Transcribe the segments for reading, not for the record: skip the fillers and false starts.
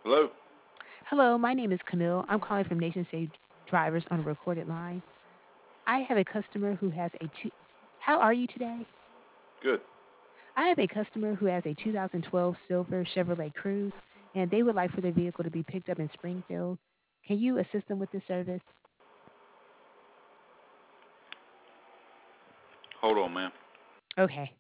Hello. Hello, my name is Camille. I'm calling from Nation Safe Drivers on a recorded line. I have a customer who has a two. How are you today? Good. I have a customer who has a 2012 silver Chevrolet Cruze, and they would like for their vehicle to be picked up in Springfield. Can you assist them with this service? Hold on, man. Okay.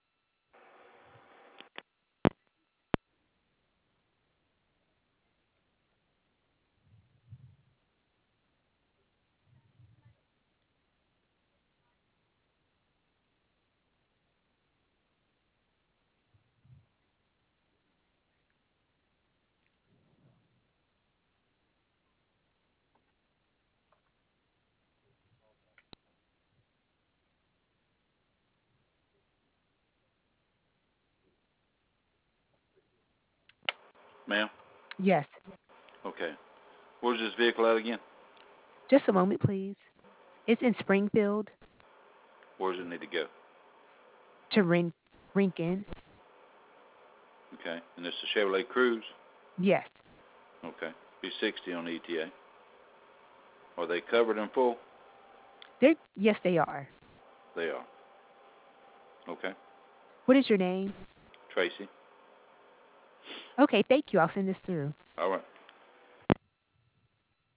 Ma'am. Yes. Okay. Where's this vehicle at again? Just a moment, please. It's in Springfield Where does it need to go? to Rinkin. Okay. And it's a Chevrolet Cruze. Yes. Okay. Be 60 on ETA. Are they covered in full? Yes, they are. They are. Okay. What is your name? Tracy. Okay, thank you. I'll send this through. All right.